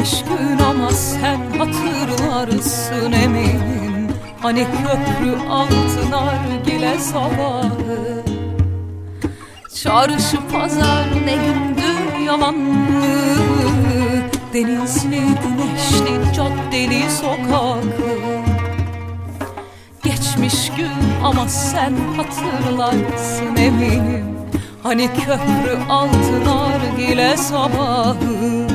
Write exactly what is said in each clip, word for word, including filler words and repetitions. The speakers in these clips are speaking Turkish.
Geçmiş gün ama sen hatırlarsın eminim. Hani köprü altı nargile sabahı. Çarşı pazar ne gündü yalan mı? Denizli güneşli caddeli sokakı. Geçmiş gün ama sen hatırlarsın eminim. Hani köprü altı nargile sabahı.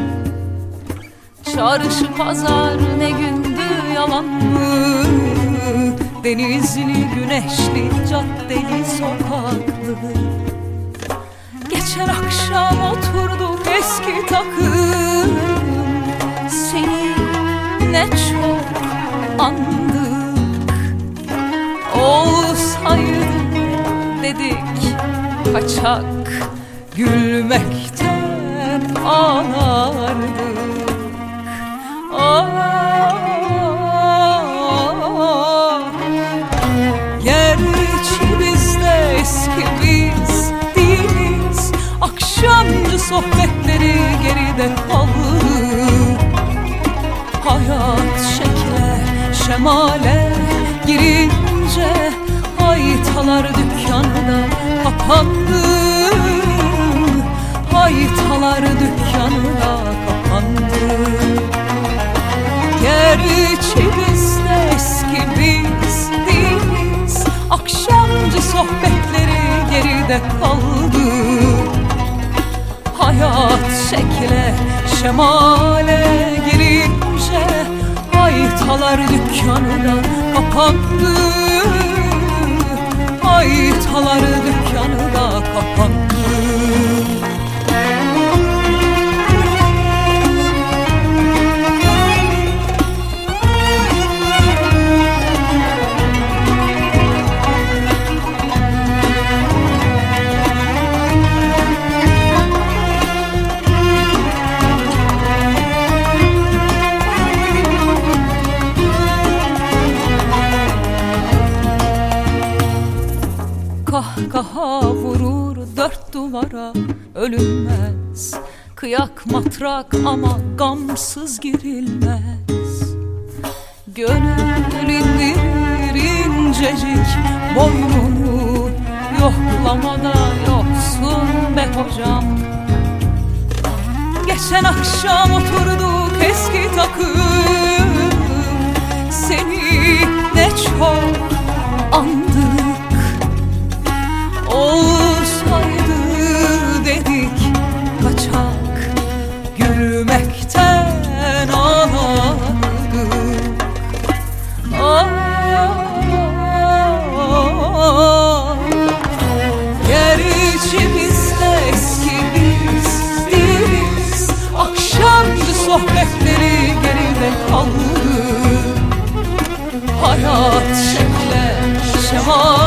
Çarşı pazar ne gündü yalan mı? Denizli güneşli caddeli sokaklı. Geçen akşam oturduk eski takım. Seni ne çok andık. Olsaydı dedik kaçak, gülmekten ağlardık. Ah, gerçi biz de eski biz değiliz. Akşamcı sohbetleri geride kaldı. Hayat şekle şemale girince haytalar dükkanı da kapandı. Haytalar dükkanı da kapandı. Gerçi biz de eski biz değiliz. Akşamcı sohbetleri geride kaldı. Hayat şekle şemale girince haytalar dükkanı da kapandı. Haytalar dükkanı da kapandı. Kahkaha vurur dört duvara ölünmez. Kıyak matrak ama gamsız girilmez. Gönül indirir incecik boynunu. Yoklamada yoksun be hocam. Geçen akşam oturduk eski takım. Seni ne çok andık. Olsaydı dedik kaçak, gülmekten ağlardık. Ah, gerçi biz de eski biz değiliz. Akşamcı sohbetleri geride kaldı. Hayat şekle şemal